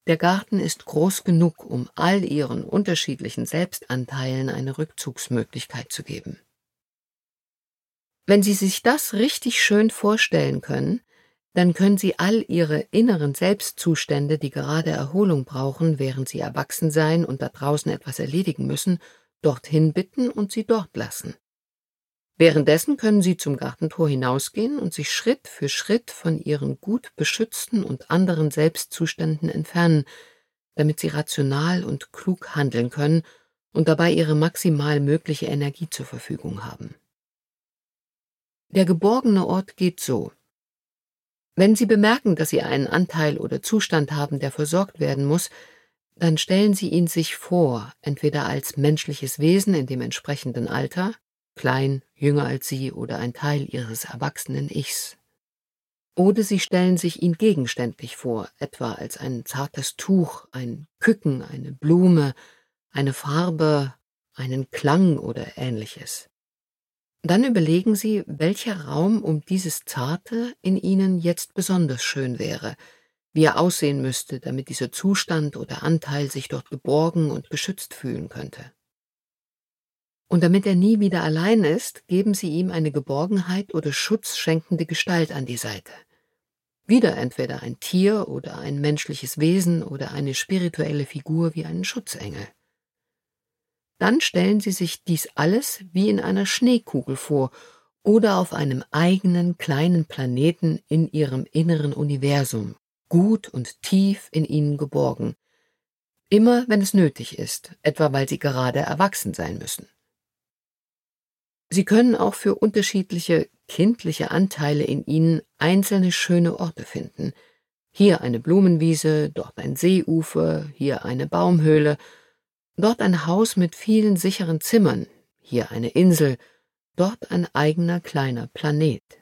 Der Garten ist groß genug, um all ihren unterschiedlichen Selbstanteilen eine Rückzugsmöglichkeit zu geben. Wenn Sie sich das richtig schön vorstellen können, dann können Sie all Ihre inneren Selbstzustände, die gerade Erholung brauchen, während Sie erwachsen sein und da draußen etwas erledigen müssen, dorthin bitten und sie dort lassen. Währenddessen können Sie zum Gartentor hinausgehen und sich Schritt für Schritt von Ihren gut beschützten und anderen Selbstzuständen entfernen, damit Sie rational und klug handeln können und dabei Ihre maximal mögliche Energie zur Verfügung haben. Der geborgene Ort geht so. Wenn Sie bemerken, dass Sie einen Anteil oder Zustand haben, der versorgt werden muss, dann stellen Sie ihn sich vor, entweder als menschliches Wesen in dem entsprechenden Alter, klein, jünger als Sie oder ein Teil Ihres erwachsenen Ichs. Oder Sie stellen sich ihn gegenständlich vor, etwa als ein zartes Tuch, ein Küken, eine Blume, eine Farbe, einen Klang oder Ähnliches. Dann überlegen Sie, welcher Raum um dieses Zarte in Ihnen jetzt besonders schön wäre, wie er aussehen müsste, damit dieser Zustand oder Anteil sich dort geborgen und geschützt fühlen könnte. Und damit er nie wieder allein ist, geben Sie ihm eine Geborgenheit oder schutzschenkende Gestalt an die Seite. Wieder entweder ein Tier oder ein menschliches Wesen oder eine spirituelle Figur wie einen Schutzengel. Dann stellen Sie sich dies alles wie in einer Schneekugel vor oder auf einem eigenen kleinen Planeten in Ihrem inneren Universum, gut und tief in Ihnen geborgen. Immer wenn es nötig ist, etwa weil Sie gerade erwachsen sein müssen. Sie können auch für unterschiedliche kindliche Anteile in Ihnen einzelne schöne Orte finden. Hier eine Blumenwiese, dort ein Seeufer, hier eine Baumhöhle, dort ein Haus mit vielen sicheren Zimmern, hier eine Insel, dort ein eigener kleiner Planet.